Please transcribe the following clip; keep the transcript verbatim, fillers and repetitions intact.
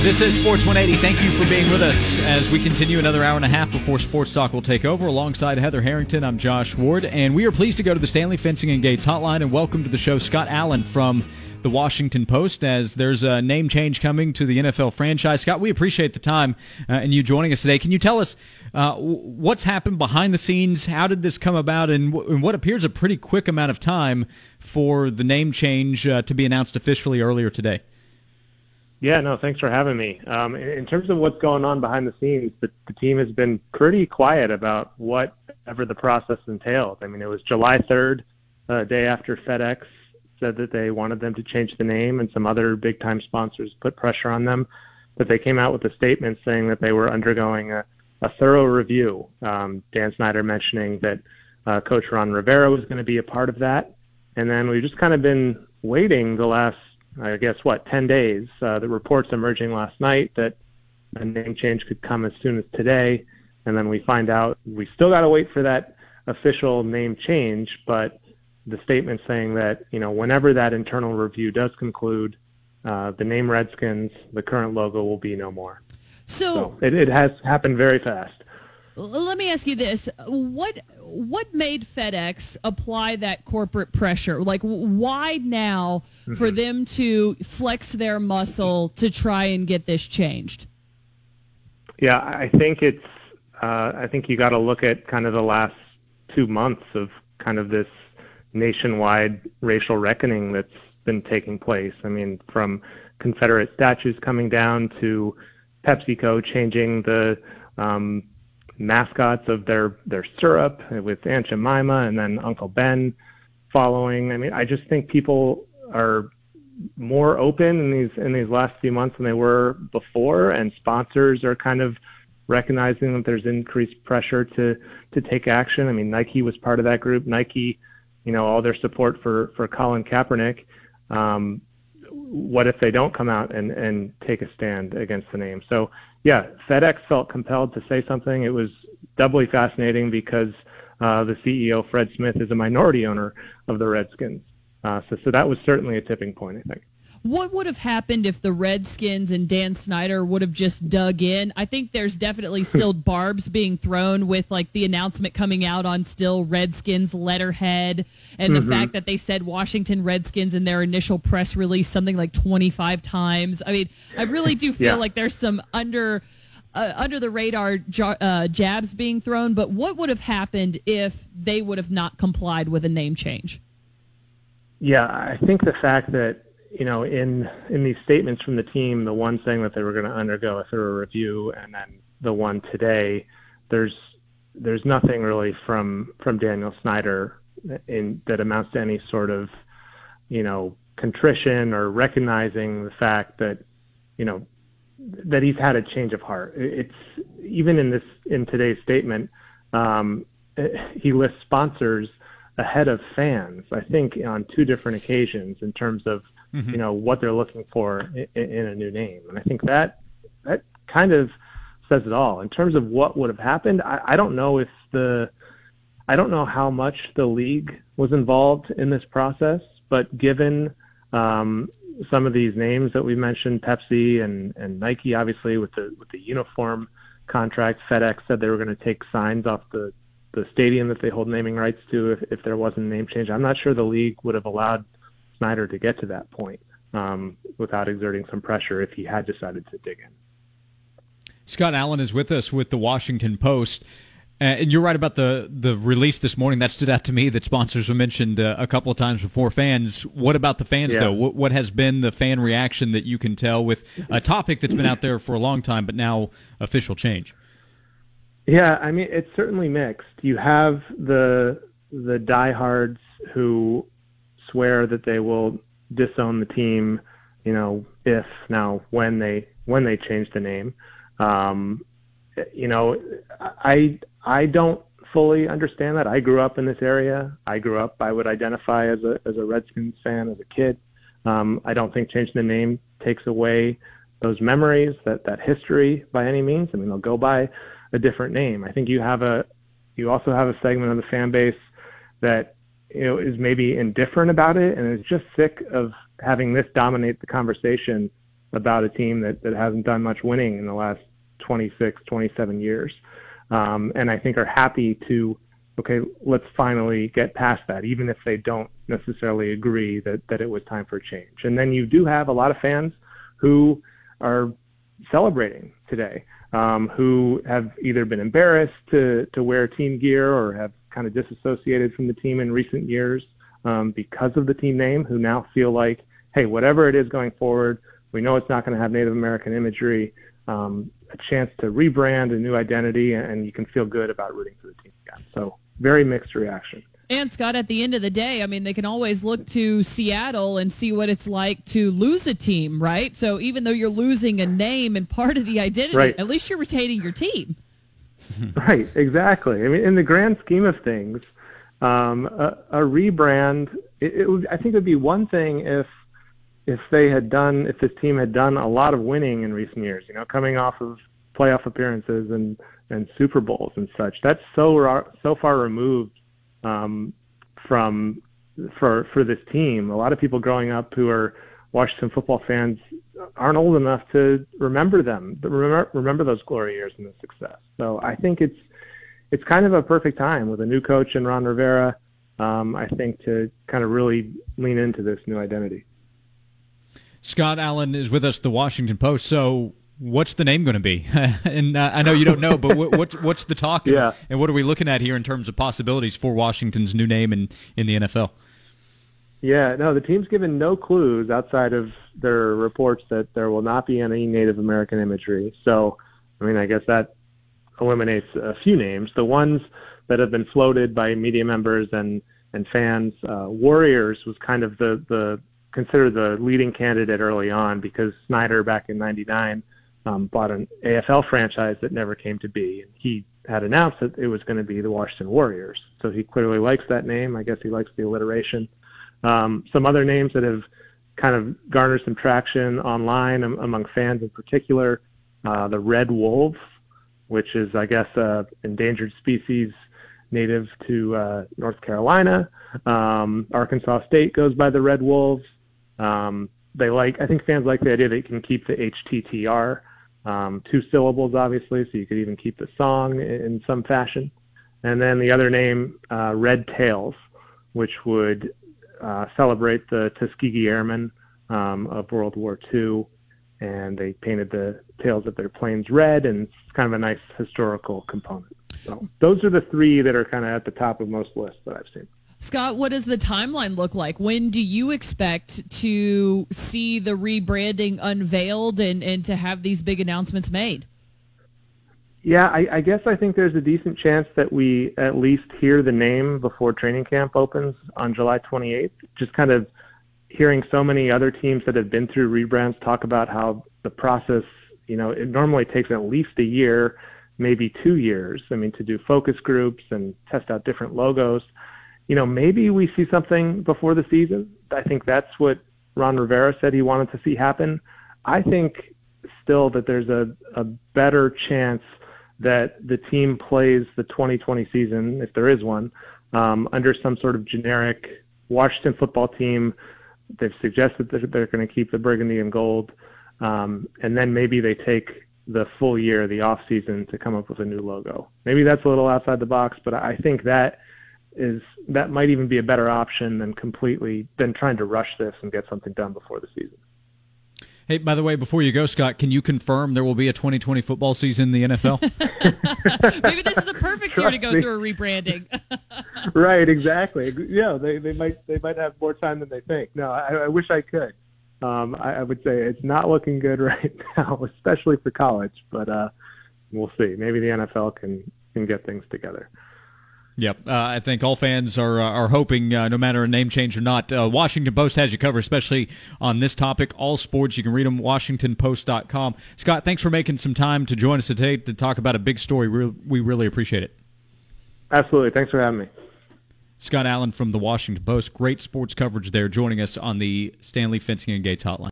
This is Sports one eighty. Thank you for being with us as we continue another hour and a half before Sports Talk will take over. Alongside Heather Harrington, I'm Josh Ward, and we are pleased to go to the Stanley Fencing and Gates hotline and welcome to the show Scott Allen from the Washington Post, as there's a name change coming to the N F L franchise. Scott, we appreciate the time uh, and you joining us today. Can you tell us uh, what's happened behind the scenes? How did this come about in, w- in what appears a pretty quick amount of time for the name change uh, to be announced officially earlier today? Yeah, no, thanks for having me. Um, in, in terms of what's going on behind the scenes, the, the team has been pretty quiet about whatever the process entails. I mean, it was July third, uh, day after FedEx said that they wanted them to change the name, and some other big-time sponsors put pressure on them, that they came out with a statement saying that they were undergoing a, a thorough review. Um, Dan Snyder mentioning that uh, Coach Ron Rivera was going to be a part of that. And then we've just kind of been waiting the last I guess, what, ten days. Uh, the reports emerging last night that a name change could come as soon as today, and then we find out we still got to wait for that official name change, but the statement saying that, you know, whenever that internal review does conclude, uh, the name Redskins, the current logo, will be no more. So, so it, it has happened very fast. Let me ask you this. What what made FedEx apply that corporate pressure? Like, why now for Mm-hmm. them to flex their muscle to try and get this changed? Yeah, I think it's, uh, I think you got to look at kind of the last two months of kind of this nationwide racial reckoning that's been taking place. I mean, from Confederate statues coming down to PepsiCo changing the um, mascots of their, their syrup with Aunt Jemima and then Uncle Ben following. I mean, I just think people are more open in these in these last few months than they were before, and sponsors are kind of recognizing that there's increased pressure to to take action. I mean, Nike was part of that group. Nike, you know, all their support for for Colin Kaepernick. Um, what if they don't come out and and take a stand against the name? So yeah, FedEx felt compelled to say something. It was doubly fascinating because uh, the C E O, Fred Smith, is a minority owner of the Redskins. Uh, so, so that was certainly a tipping point, I think. What would have happened if the Redskins and Dan Snyder would have just dug in? I think there's definitely still barbs being thrown with, like, the announcement coming out on still Redskins letterhead, and Mm-hmm. the fact that they said Washington Redskins in their initial press release something like twenty-five times. I mean, I really do feel Yeah. like there's some under uh, under the radar jar, uh, jabs being thrown. But what would have happened if they would have not complied with a name change? Yeah, I think the fact that, you know, in in these statements from the team, the one saying that they were going to undergo a thorough review, and then the one today, there's there's nothing really from from Daniel Snyder in that amounts to any sort of, you know, contrition or recognizing the fact that, you know, that he's had a change of heart. It's even in this in today's statement, um, he lists sponsors ahead of fans, I think, on two different occasions in terms of, mm-hmm. you know, what they're looking for in, in a new name. And I think that that kind of says it all. In terms of what would have happened, I, I don't know if the, I don't know how much the league was involved in this process, but given um, some of these names that we mentioned, Pepsi and, and Nike, obviously with the with the uniform contract, FedEx said they were going to take signs off the the stadium that they hold naming rights to if, if there wasn't a name change. I'm not sure the league would have allowed Snyder to get to that point um, without exerting some pressure if he had decided to dig in. Scott Allen is with us with the Washington Post. Uh, and you're right about the, the release this morning. That stood out to me that sponsors were mentioned uh, a couple of times before fans. What about the fans, yeah. though? What, what has been the fan reaction that you can tell with a topic that's been out there for a long time but now official change? Yeah, I mean, it's certainly mixed. You have the the diehards who swear that they will disown the team, you know, if now when they when they change the name. Um, you know, I I don't fully understand that. I grew up in this area. I grew up. I would identify as a as a Redskins fan as a kid. Um, I don't think changing the name takes away those memories, that that history by any means. I mean, they'll go by a different name. I think you have a, you also have a segment of the fan base that, you know, is maybe indifferent about it and is just sick of having this dominate the conversation about a team that, that hasn't done much winning in the last twenty-six, twenty-seven years. Um, and I think are happy to, okay, let's finally get past that, even if they don't necessarily agree that, that it was time for a change. And then you do have a lot of fans who are celebrating today, um, who have either been embarrassed to, to wear team gear or have kind of disassociated from the team in recent years um, because of the team name, who now feel like, hey, whatever it is going forward, we know it's not going to have Native American imagery, um, a chance to rebrand a new identity, and you can feel good about rooting for the team again. So very mixed reaction. And, Scott, at the end of the day, I mean, they can always look to Seattle and see what it's like to lose a team, right? So even though you're losing a name and part of the identity, right. at least you're retaining your team. Right, exactly. I mean, in the grand scheme of things, um, a, a rebrand, it, it would, I think it would be one thing if if they had done, if this team had done a lot of winning in recent years, you know, coming off of playoff appearances and, and Super Bowls and such. That's so so far removed um, from for for this team. A lot of people growing up who are Washington football fans aren't old enough to remember them, remember, remember those glory years and the success. So I think it's it's kind of a perfect time with a new coach in Ron Rivera, um, I think, to kind of really lean into this new identity. Scott Allen is with us, the Washington Post. So what's the name going to be? and uh, I know you don't know, but what, what's, what's the talk? And, yeah. and what are we looking at here in terms of possibilities for Washington's new name in, in the N F L? Yeah, no, the team's given no clues outside of their reports that there will not be any Native American imagery. So, I mean, I guess that eliminates a few names. The ones that have been floated by media members and, and fans, uh, Warriors was kind of the, the considered the leading candidate early on because Snyder back in ninety-nine um, bought an A F L franchise that never came to be. And he had announced that it was going to be the Washington Warriors. So he clearly likes that name. I guess he likes the alliteration. Um, some other names that have kind of garnered some traction online um, among fans in particular, uh, the Red Wolves, which is, I guess, a endangered species native to uh, North Carolina. Um, Arkansas State goes by the Red Wolves. Um, they like, I think fans like the idea that you can keep the H T T R, um, two syllables, obviously, so you could even keep the song in, in some fashion. And then the other name, uh, Red Tails, which would uh, celebrate the Tuskegee Airmen um, of World War Two. And they painted the tails of their planes red, and it's kind of a nice historical component. So those are the three that are kind of at the top of most lists that I've seen. Scott, what does the timeline look like? When do you expect to see the rebranding unveiled and, and to have these big announcements made? Yeah, I, I guess I think there's a decent chance that we at least hear the name before training camp opens on July twenty-eighth. Just kind of hearing so many other teams that have been through rebrands talk about how the process, you know, it normally takes at least a year, maybe two years. I mean, to do focus groups and test out different logos. You know, maybe we see something before the season. I think that's what Ron Rivera said he wanted to see happen. I think still that there's a, a better chance that the team plays the twenty twenty season, if there is one, um, under some sort of generic Washington football team. They've suggested that they're going to keep the burgundy and gold, um, and then maybe they take the full year, the off season, to come up with a new logo. Maybe that's a little outside the box, but I think that is that might even be a better option than completely than trying to rush this and get something done before the season. Hey, by the way, before you go, Scott, can you confirm there will be a twenty twenty football season in the N F L? Maybe this is the perfect year to go me. through a rebranding. Right, exactly. Yeah, they, they might they might have more time than they think. No, I, I wish I could. Um, I, I would say it's not looking good right now, especially for college. But uh, we'll see. Maybe the N F L can can get things together. Yep, uh, I think all fans are uh, are hoping, uh, no matter a name change or not. Uh, Washington Post has you covered, especially on this topic. All sports, you can read them, washington post dot com. Scott, thanks for making some time to join us today to talk about a big story. Re- we really appreciate it. Absolutely. Thanks for having me. Scott Allen from the Washington Post. Great sports coverage there, joining us on the Stanley Fencing and Gates Hotline.